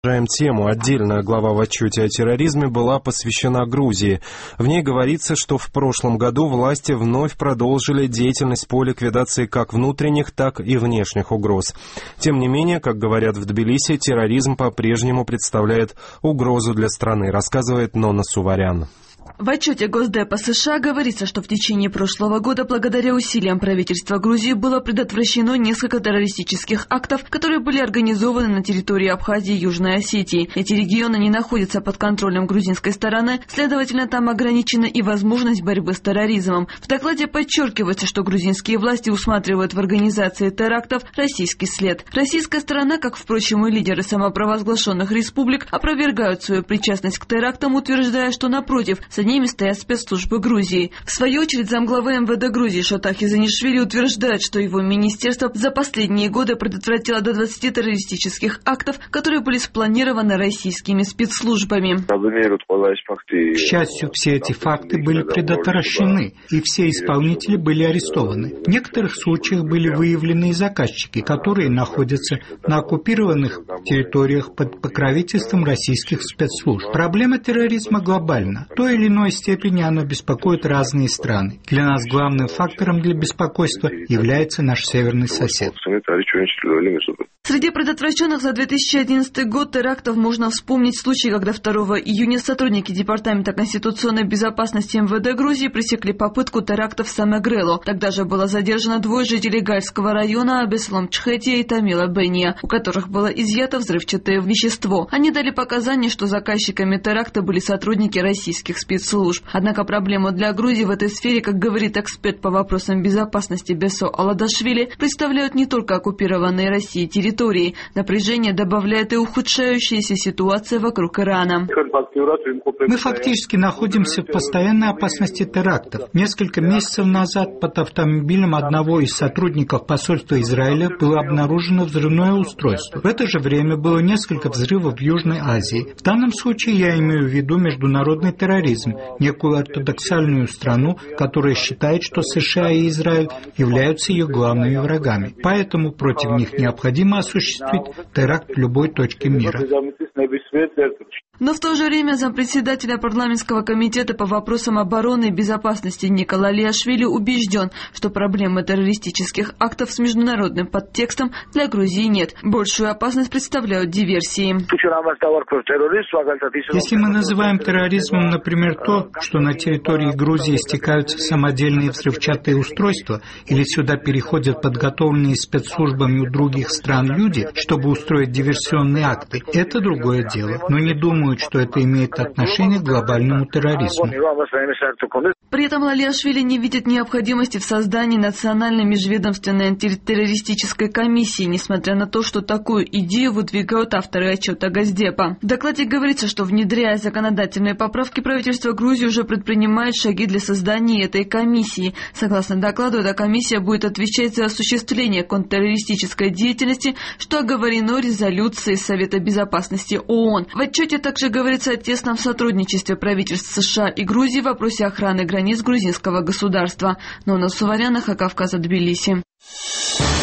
Тему. Отдельная глава в отчете о терроризме была посвящена Грузии. В ней говорится, что в прошлом году власти вновь продолжили деятельность по ликвидации как внутренних, так и внешних угроз. Тем не менее, как говорят в Тбилиси, терроризм по-прежнему представляет угрозу для страны, рассказывает Нонна Суварян. В отчете Госдепа США говорится, что в течение прошлого года благодаря усилиям правительства Грузии было предотвращено несколько террористических актов, которые были организованы на территории Абхазии и Южной Осетии. Эти регионы не находятся под контролем грузинской стороны, следовательно, там ограничена и возможность борьбы с терроризмом. В докладе подчеркивается, что грузинские власти усматривают в организации терактов российский след. Российская сторона, как, впрочем, и лидеры самопровозглашенных республик, опровергают свою причастность к терактам, утверждая, что, напротив, за ними стоят спецслужбы Грузии. В свою очередь, замглавы МВД Грузии Шотах Изанишвили утверждает, что его министерство за последние годы предотвратило до 20 террористических актов, которые были спланированы российскими спецслужбами. К счастью, все эти факты были предотвращены, и все исполнители были арестованы. В некоторых случаях были выявлены и заказчики, которые находятся на оккупированных территориях под покровительством российских спецслужб. Проблема терроризма глобальна. В той или иной степени оно беспокоит разные страны. Для нас главным фактором для беспокойства является наш северный сосед. Среди предотвращенных за 2011 год терактов можно вспомнить случай, когда 2 июня сотрудники Департамента конституционной безопасности МВД Грузии пресекли попытку теракта в Самегрелу. Тогда же было задержано 2 жителей Гальского района Абеслом Чхетия и Тамила Бения, у которых было изъято взрывчатое вещество. Они дали показания, что заказчиками теракта были сотрудники российских спецслужб. Однако проблему для Грузии в этой сфере, как говорит эксперт по вопросам безопасности Бесо Аладашвили, представляют не только оккупированные Россией территории. Напряжение добавляет и ухудшающаяся ситуация вокруг Ирана. Мы фактически находимся в постоянной опасности терактов. Несколько месяцев назад под автомобилем одного из сотрудников посольства Израиля было обнаружено взрывное устройство. В это же время было несколько взрывов в Южной Азии. В данном случае я имею в виду международный терроризм, некую ортодоксальную страну, которая считает, что США и Израиль являются ее главными врагами. Поэтому против них необходимо осуществить теракт в любой точке мира. Но в то же время зампредседателя парламентского комитета по вопросам обороны и безопасности Никола Лиашвили убежден, что проблемы террористических актов с международным подтекстом для Грузии нет. Большую опасность представляют диверсии. Если мы называем терроризмом, например, то, что на территории Грузии стекаются самодельные взрывчатые устройства или сюда переходят подготовленные спецслужбами у других стран люди, чтобы устроить диверсионные акты, это другое дело. Но не думаю, что это имеет отношение к глобальному терроризму. При этом Лалиашвили не видит необходимости в создании национальной межведомственной антитеррористической комиссии, несмотря на то, что такую идею выдвигают авторы отчета Госдепа. В докладе говорится, что, внедряя законодательные поправки, правительство Грузии уже предпринимает шаги для создания этой комиссии. Согласно докладу, эта комиссия будет отвечать за осуществление контртеррористической деятельности, что оговорено резолюцией Совета безопасности ООН. В отчете также говорится о тесном сотрудничестве правительств США и Грузии в вопросе охраны границ грузинского государства. Нонна Суварян, Кавказа, Тбилиси.